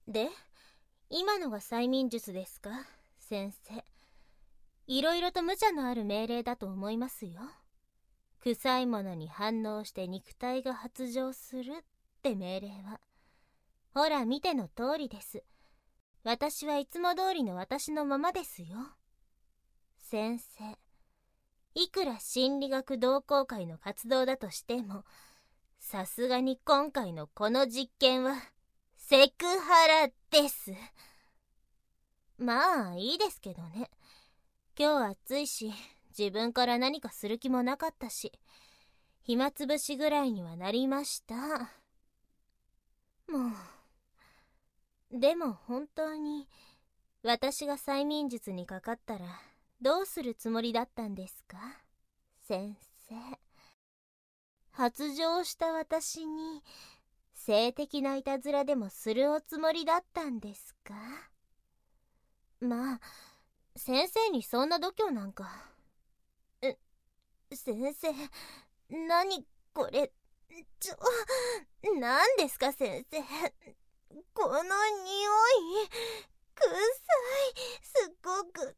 で、今のが催眠術ですか、先生。いろいろと無茶のある命令だと思いますよ。臭いものに反応して肉体が発情するって命令は。ほら見ての通りです。私はいつも通りの私のままですよ。先生、いくら心理学同好会の活動だとしても、さすがに今回のこの実験はセクハラです。まあいいですけどね。今日暑いし、自分から何かする気もなかったし、暇つぶしぐらいにはなりました。もう。でも本当に私が催眠術にかかったらどうするつもりだったんですか、先生。発情した私に性的ないたずらでもするおつもりだったんですか。まあ先生にそんな度胸なんか。先生、何これ。何ですか先生。この匂い臭い。すっごく。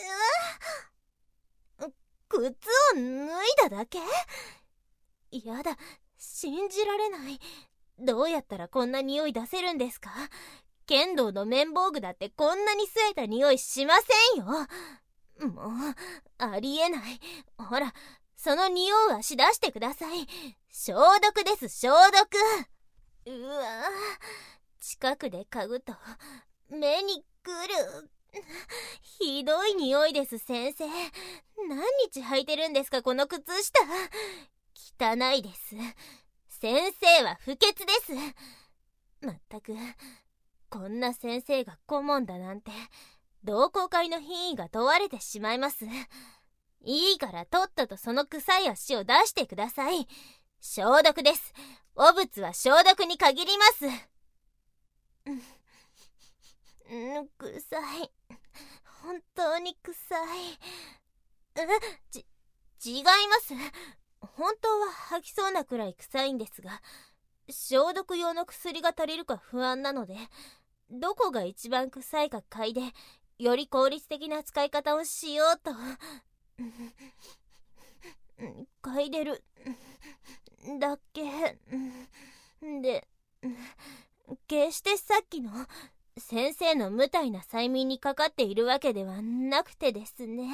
靴を脱いだだけ？やだ、信じられない。どうやったらこんな匂い出せるんですか？剣道の綿棒具だってこんなに吸えた匂いしませんよ。もうありえない。ほら、その匂う足出してください。消毒です、消毒。うわ、近くで嗅ぐと目にくる。ひどい匂いです、先生。何日履いてるんですか、この靴下。汚いです。先生は不潔です。まったく、こんな先生が顧問だなんて、同好会の品位が問われてしまいます。いいからとっととその臭い足を出してください。消毒です。汚物は消毒に限ります。臭い。本当に臭い。違います。本当は吐きそうなくらい臭いんですが、消毒用の薬が足りるか不安なので、どこが一番臭いか嗅いで、より効率的な使い方をしようと。嗅いでるだけで、決してさっきの先生の無体な催眠にかかっているわけではなくてですね。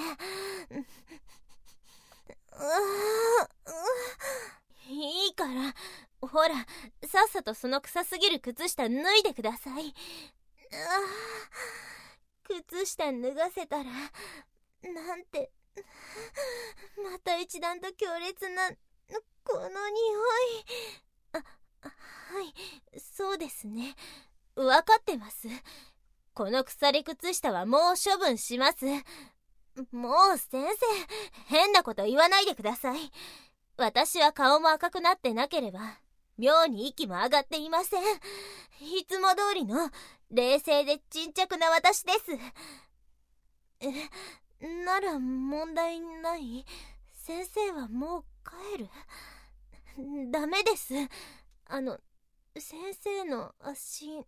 いいから、ほら、さっさとその臭すぎる靴下脱いでください。靴下脱がせたら、なんて、また一段と強烈な、この匂い。はい、そうですね。わかってます。この腐り靴下はもう処分します。もう先生、変なこと言わないでください。私は顔も赤くなってなければ、妙に息も上がっていません。いつも通りの冷静で沈着な私です。なら問題ない。先生はもう帰る。ダメです。先生の足の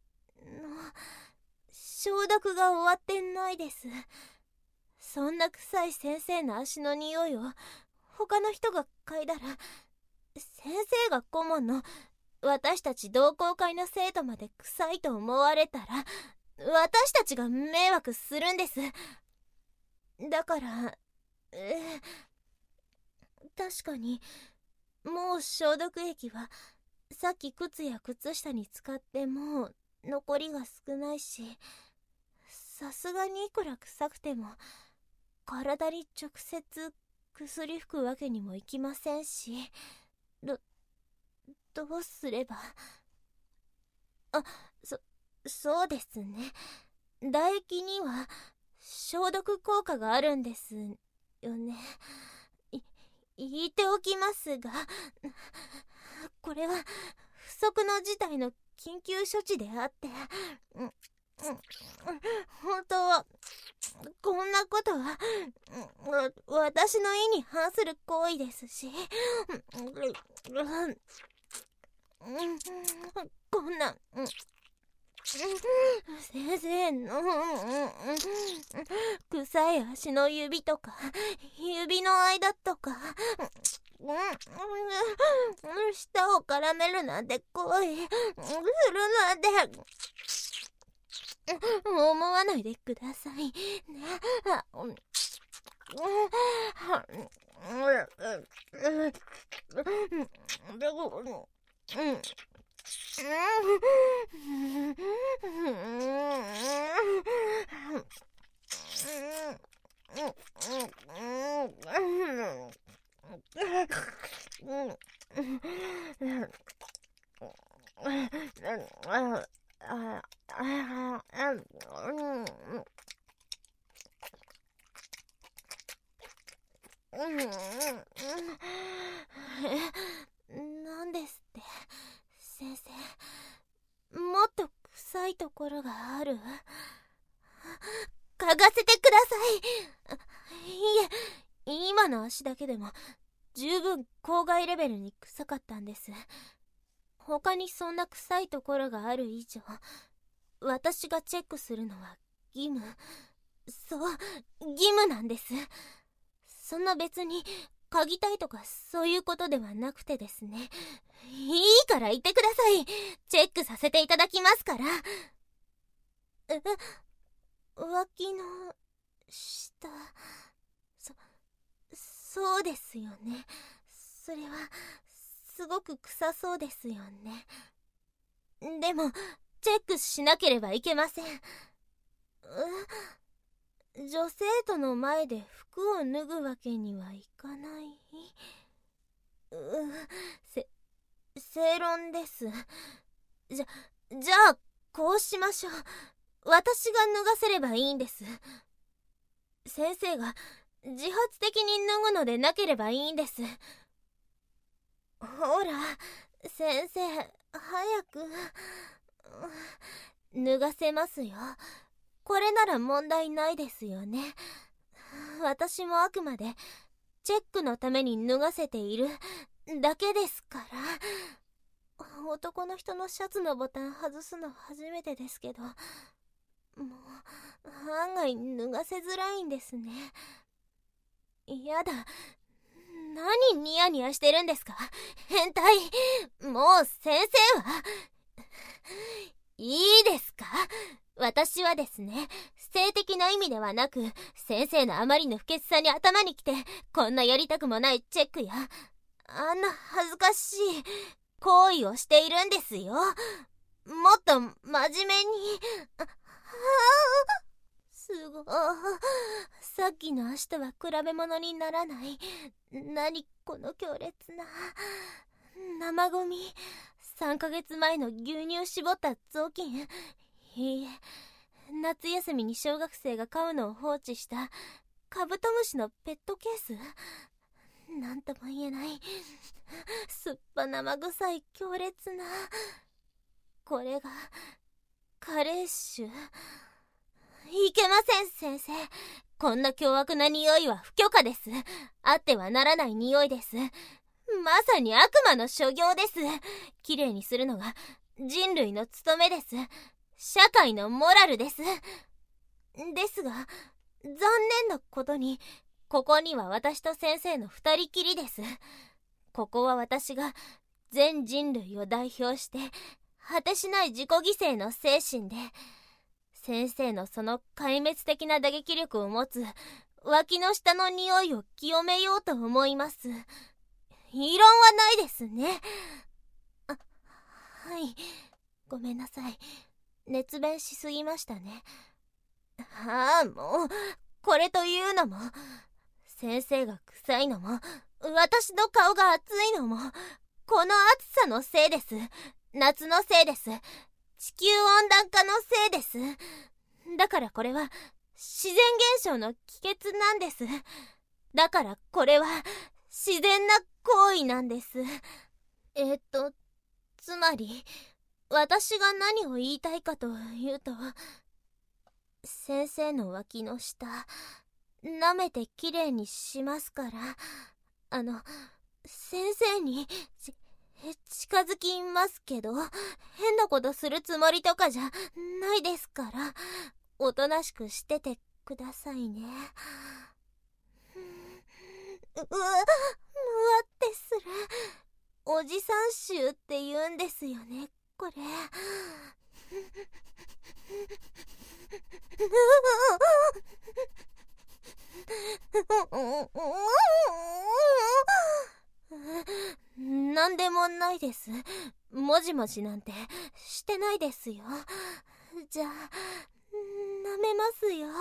消毒が終わってないです。そんな臭い先生の足の匂いを他の人が嗅いだら、先生が顧問の私たち同好会の生徒まで臭いと思われたら、私たちが迷惑するんです。だから、確かにもう消毒液はさっき靴や靴下に使ってもう残りが少ないし、さすがにいくら臭くても体に直接薬吹くわけにもいきませんし、どうすれば。そうですね。唾液には消毒効果があるんですよね。言っておきますが、これは不測の事態の緊急処置であって、本当はこんなことは私の意に反する行為ですし、こんな先生の臭い足の指とか指の間とか舌を絡めるなんて行為するなんて思わないでくださいね。なんですって先生、もっと臭いところがある？嗅がせてください。いえ、今の足だけでも十分公害レベルに臭かったんです。他にそんな臭いところがある以上、私がチェックするのは義務。そう、義務なんです。そんな別に嗅ぎたいとかそういうことではなくてですね。いいから言ってください。チェックさせていただきますから。脇の下、そうですよね。それはすごく臭そうですよね。でもチェックしなければいけません。女生徒の前で服を脱ぐわけにはいかない。正論です。じゃあこうしましょう。私が脱がせればいいんです。先生が自発的に脱ぐのでなければいいんです。ほら先生、早く。脱がせますよ。これなら問題ないですよね。私もあくまでチェックのために脱がせているだけですから。男の人のシャツのボタン外すの初めてですけど、もう案外脱がせづらいんですね。やだ、何ニヤニヤしてるんですか、変態。もう先生はいいですか。私はですね、性的な意味ではなく、先生のあまりの不潔さに頭にきて、こんなやりたくもないチェックやあんな恥ずかしい行為をしているんですよ。もっと真面目に。すごい。さっきの足とは比べ物にならない。何この強烈な生ゴミ。3ヶ月前の牛乳絞った雑巾。いいえ、夏休みに小学生が飼うのを放置したカブトムシのペットケース。なんとも言えないすっぱ生臭い強烈な。これが加齢臭。いけません先生。こんな凶悪な匂いは不許可です。あってはならない匂いです。まさに悪魔の所業です。きれいにするのが人類の務めです。社会のモラルです。ですが残念なことに、ここには私と先生の二人きりです。ここは私が全人類を代表して果てしない自己犠牲の精神で、先生のその壊滅的な打撃力を持つ脇の下の匂いを清めようと思います。異論はないですね。はい、ごめんなさい。熱弁しすぎましたね。もうこれというのも、先生が臭いのも、私の顔が熱いのも、この暑さのせいです。夏のせいです。地球温暖化のせいです。だからこれは自然現象の帰結なんです。だからこれは自然な行為なんです。つまり私が何を言いたいかというと、先生の脇の下舐めてきれいにしますから。先生に近づきますけど、変なことするつもりとかじゃないですから、おとなしくしててくださいね。むわってする。おじさん臭って言うんですよね、これ。なんでもないです。もじもじなんてしてないですよ。じゃあ、舐めますよ。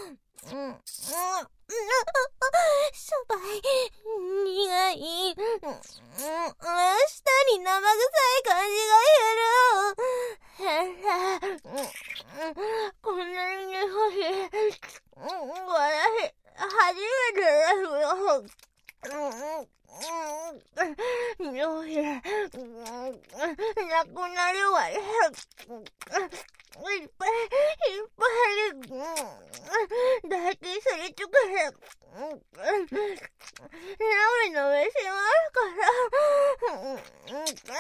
しょばい、苦い、舌に生臭い感じがする。こんなに匂い、私、初めてですよ。匂い、なくなるわよ。いっぱい、唾液すりつくせ、なめしますから。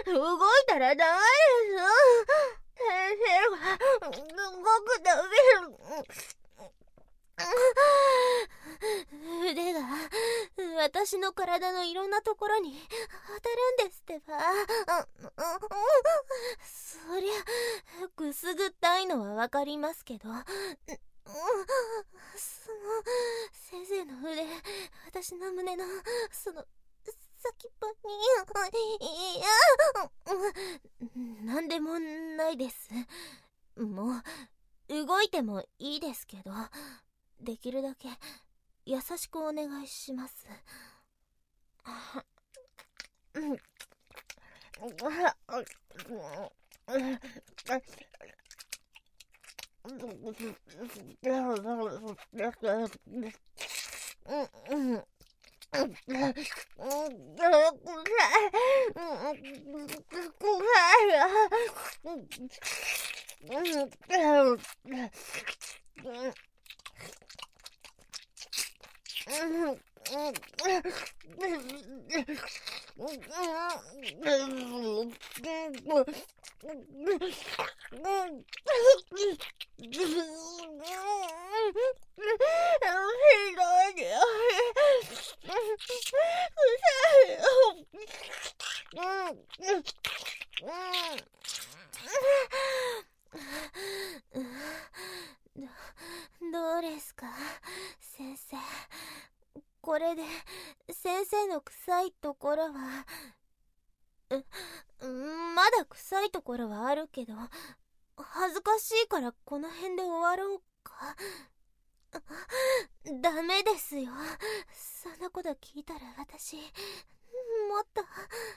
動いたらダメです。先生が動くたび、腕が私の体のいろんなところに当たるんですってば。そりゃくすぐったいのはわかりますけど、先生の腕、私の胸のその先っぽに、なんでもないです。もう動いてもいいですけど、できるだけ優しくお願いします。どうですか、先生。これで先生の臭いところはまだ臭いところはあるけど、恥ずかしいからこの辺で終わろうか。ダメですよ。そんなこと聞いたら私もっと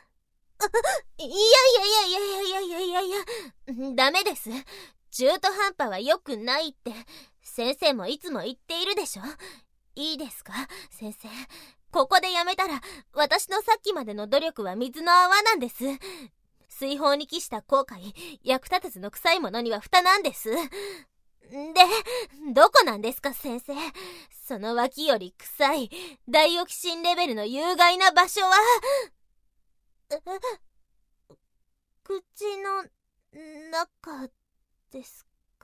ダメです。中途半端は良くないって先生もいつも言っているでしょ。いいですか、先生。ここでやめたら私のさっきまでの努力は水の泡なんです。水泡に帰した後悔、役立たずの臭いものには蓋なんです。で、どこなんですか、先生。その脇より臭いダイオキシンレベルの有害な場所は。口の中ですか。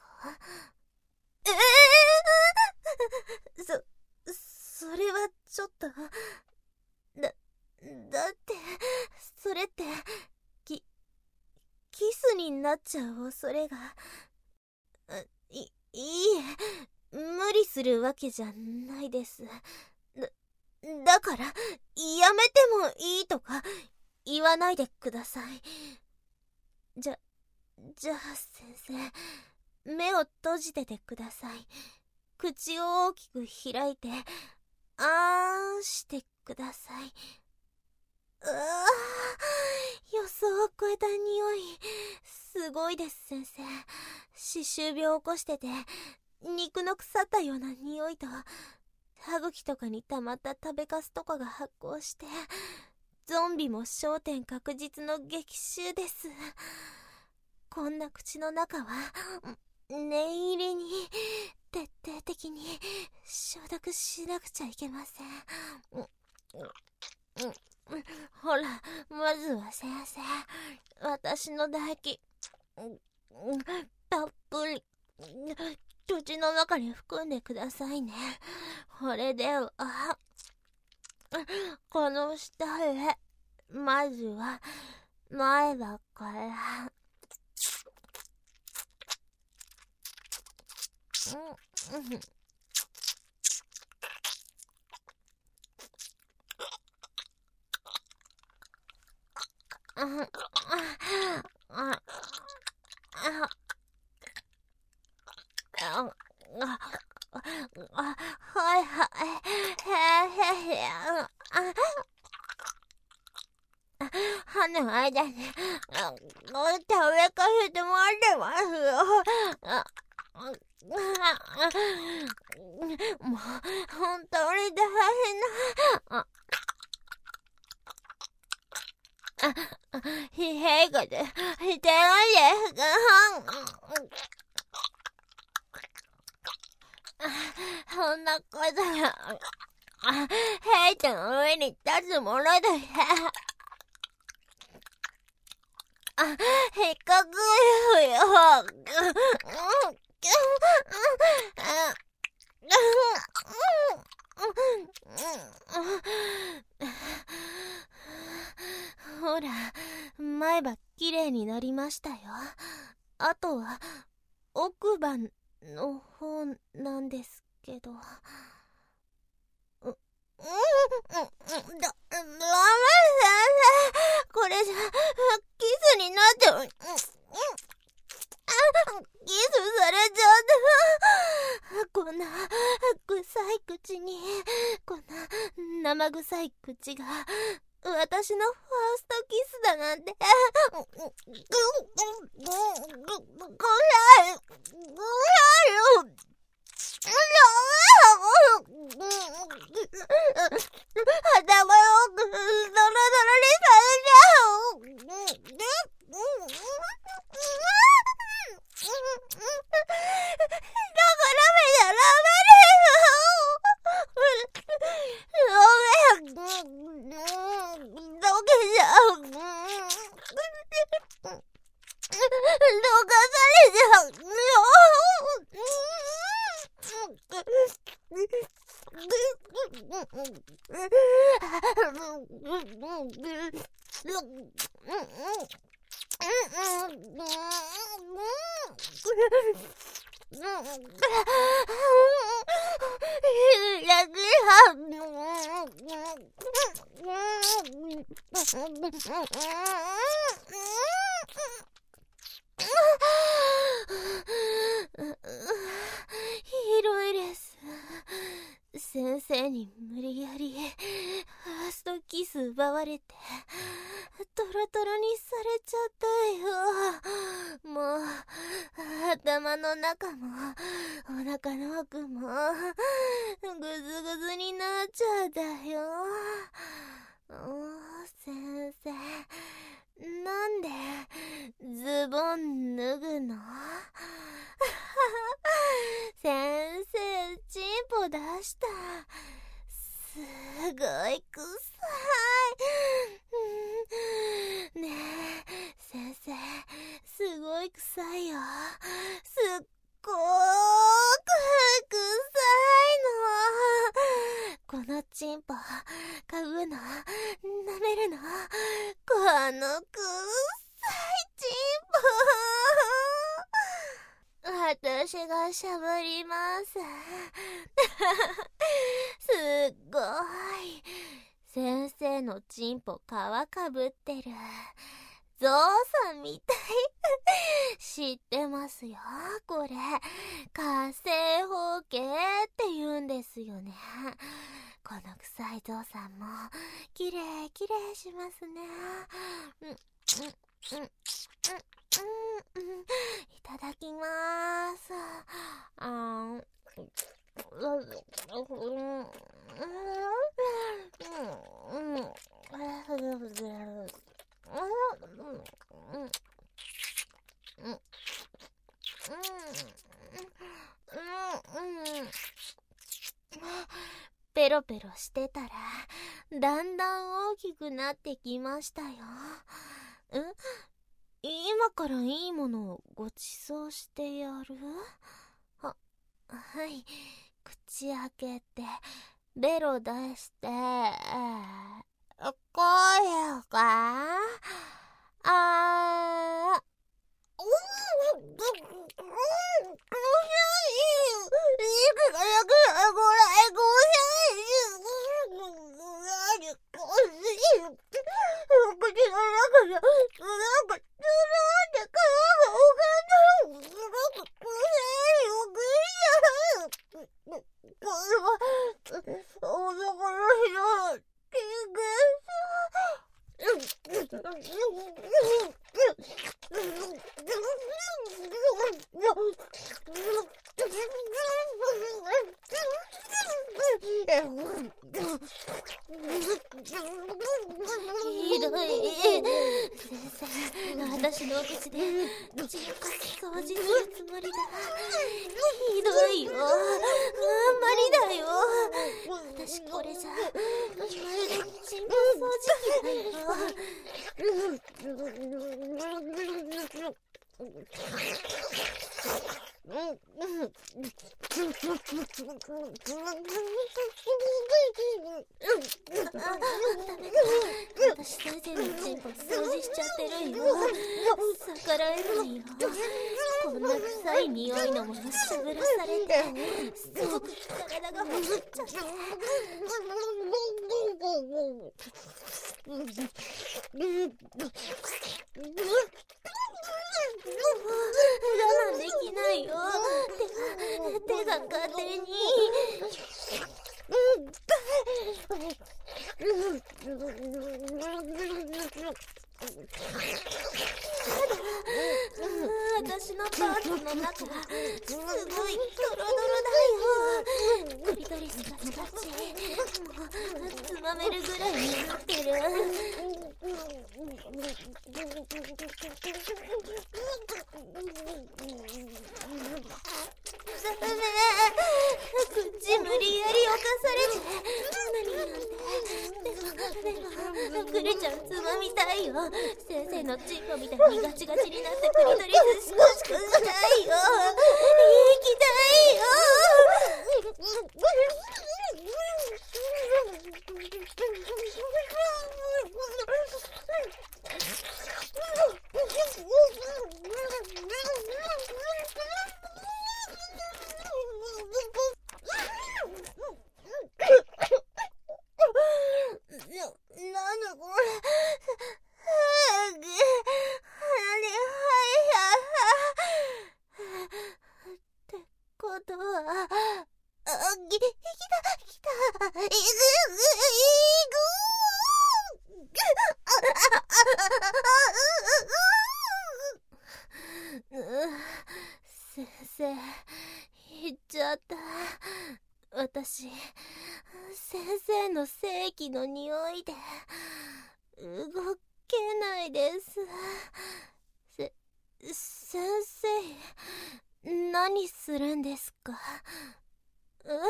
それはちょっと。だってそれってキスになっちゃう恐れが。いいえ、無理するわけじゃないです。だからやめてもいいとか言わないでください。じゃあ先生、目を閉じててください。口を大きく開いてあーんしてください。予想を超えた匂い。すごいです、先生。歯周病を起こしてて肉の腐ったような匂いと歯茎とかに溜まった食べかすとかが発酵してゾンビも焦点確実の激臭です。こんな口の中は念入りに徹底的に消毒しなくちゃいけません。 ほら、まずは先生、私の唾液たっぷり口の中に含んでくださいね。これではこの下へ、まずは前歯からはいはい、歯の間に食べかけてもらってますよ。もう本当に大変な疲弊がでしてないですか？そんなことがヘイトの上に立つもので引っかくよ。ほら、前歯きれいになりましたよ。あとは奥歯の方なんですけど。ダメ先生、これじゃキスになってキスされちゃった。こんな臭い口に、こんな生臭い口が私のファーストキスだなんて。頭をドロドロにされちゃう。だから目じゃダメです。どけちゃう。どかされちゃう。広いです。先生に無理やりファーストキス奪われてトロトロにされちゃったよ。もう頭の中もお腹の奥もぐずぐずになっちゃったよ。先生、なんでズボン脱ぐの？先生、チンポ出した。すごい臭い。ねえ、先生、すごい臭いよ。すっごーく臭いの。このチンポ、嗅ぐの、舐めるの、この臭いチンポ。私がしゃぶります。すっごい。先生のチンポ皮かぶってる。ゾウさんみたい。知ってますよ。これ、火星方形って言うんですよね。この臭いゾウさんも、きれいきれいしますね。いただきまーす。ペロペロしてたらだんだん大きくなってきましたよ。今からいいものをご馳走してやる？はい、口開けてベロ出してこうか？ひどい。先生、私のお口で口の掃除するつもりだ。ひどいよ。あんまりだよ。私これじゃまるでチンポ掃除機だよ。私先生のチンポ掃除しちゃってるよ。逆らえないよ。こんな臭い匂いのものしゃぶらされてすごく体がほぐっちゃって。我慢できないよ。手が勝手に。私のパーツの中がすごいドロドロだよ。クリトリスカチカチ。もうつまめるぐらいになってる。ダメ。口無理やり侵されて何なんて。でもクリちゃんつまみたいよ。先生のチンポみたいにガチガチになったクリトリスシコシコしたいよ。行きたいよ。なんこれ。ってことは、来た。先生、言っちゃった。私、先生の性器の匂いで動けないです。先生、何するんですか？ダメ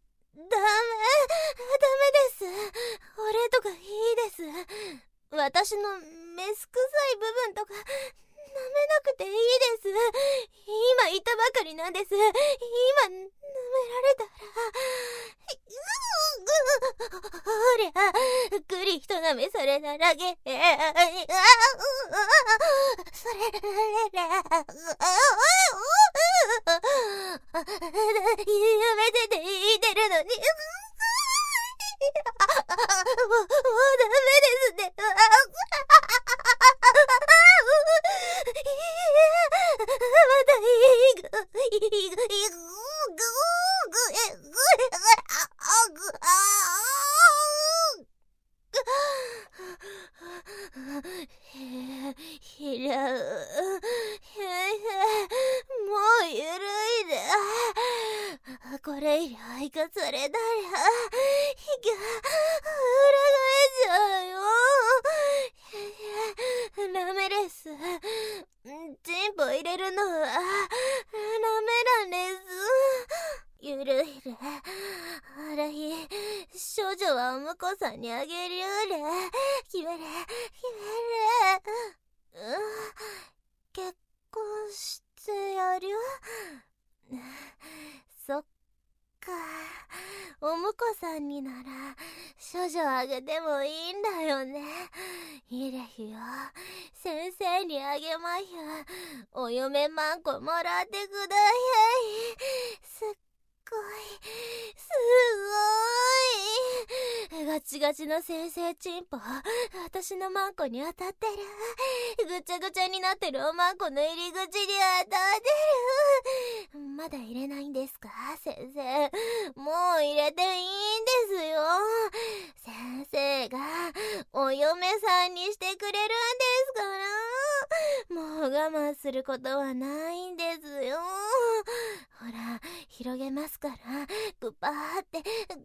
です。俺とかいいです。私のメス臭い部分とか舐めなくていいです。今言ったばかりなんです。今舐められたらほりゃくりひと舐めされたらげそれ夢でて言ってるのにもうダメですね。またひらう。もうゆるいで。これ以上行かされたら裏返っちゃうよ。ダメです。チンポ入れるのはダメなんです。ゆるいで。あらひ、少少女はお婿さんにあげるよれ。決めれ。結婚してやる。そっか。お婿さんになら少女あげてもいいんだよね。いいれひよ。先生にあげまひゅ。お嫁まんこもらってください。すごいガチガチの先生チンポ、私のマンコに当たってる。ぐちゃぐちゃになってるおまんこの入り口に当たってる。まだ入れないんですか先生。もう入れていいんですよ。先生がお嫁さんにしてくれるんですから。もう我慢することはないんですよ。ほら、広げますから。グパーって、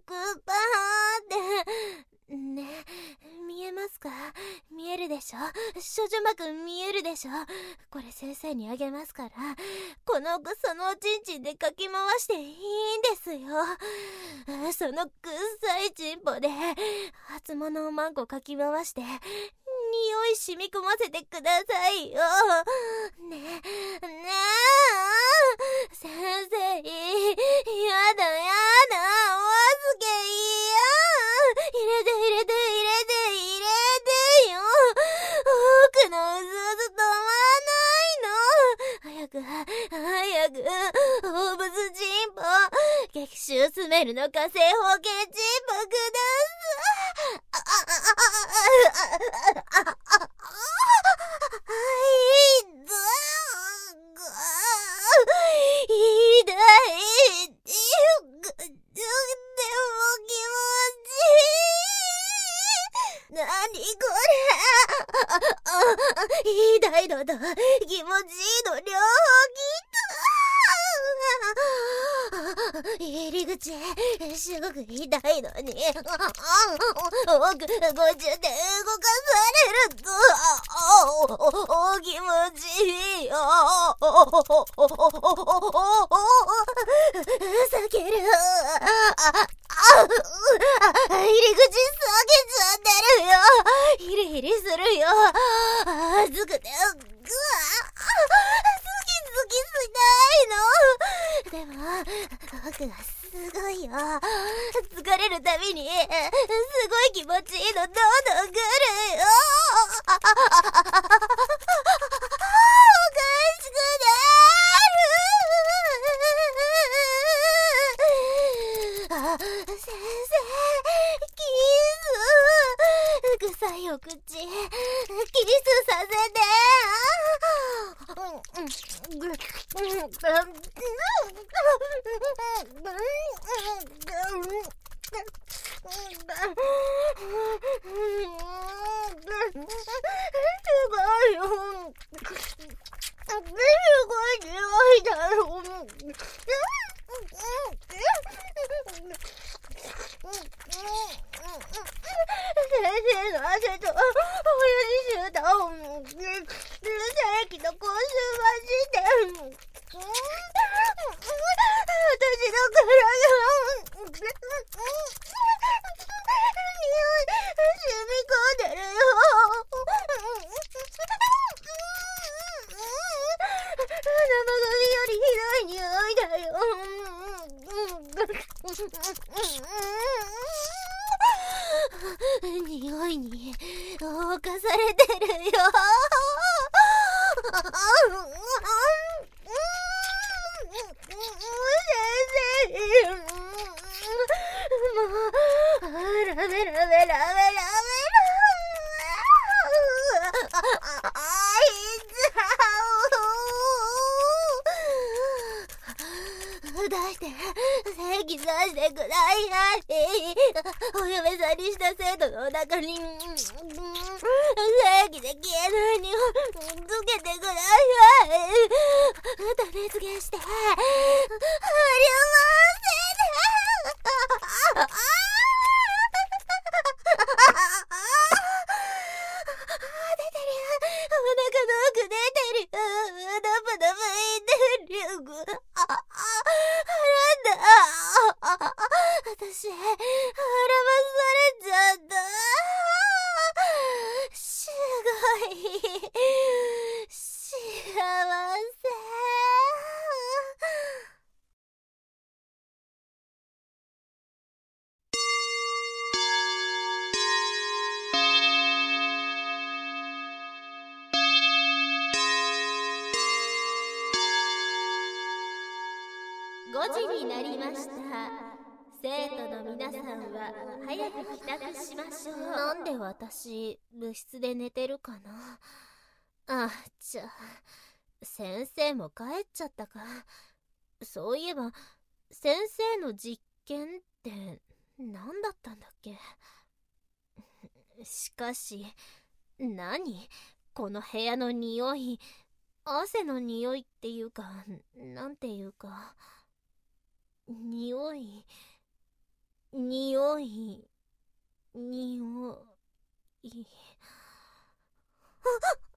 ね、見えますか？見えるでしょ？少女膜見えるでしょ？これ先生にあげますから、このそのおちんちんでかき回していいんですよ。そのくっさいチンポで初物おまんこかき回して、匂い染み込ませてくださいよ。ねえ先生、やだ、お預けいや。入れてよ。奥のうず止まないの。早く、動物チンポ、激臭スメルの火星保険チンポくださ痛いのと気持ちいいの両方入り口すごく痛いのに奥50で動かされると気持ちいいよ。避ける。入り口避けちゃってるよ。ヒリヒリするよ。熱くて好きしたいの。でも僕がすごいよ。疲れるたびにすごい気持ちいいのどんどん来るよ。おかしくなる。先生、キス臭いお口キスさせて。先生の汗と親父臭と正規の口臭マジで私の体が匂い染み込んでるよ。生ゴミよりひどい匂いだよ。匂いに侵されてるよ。先生、もうラメ出して正規出してください。お嫁さんにした生徒のお腹に正規で消えないにつけてください。種付けしてありません。出てるよ。お腹の奥出てるよ。ダブいてるよ。私、腹ま 5時になりました。生徒の皆さんは早く帰宅しましょう。なんで私、部室で寝てるかな。あ、先生も帰っちゃったか。そういえば、先生の実験って何だったんだっけ。しかし、何この部屋の匂い。汗の匂いっていうか、なんていうか、匂い、匂い、匂い。あっ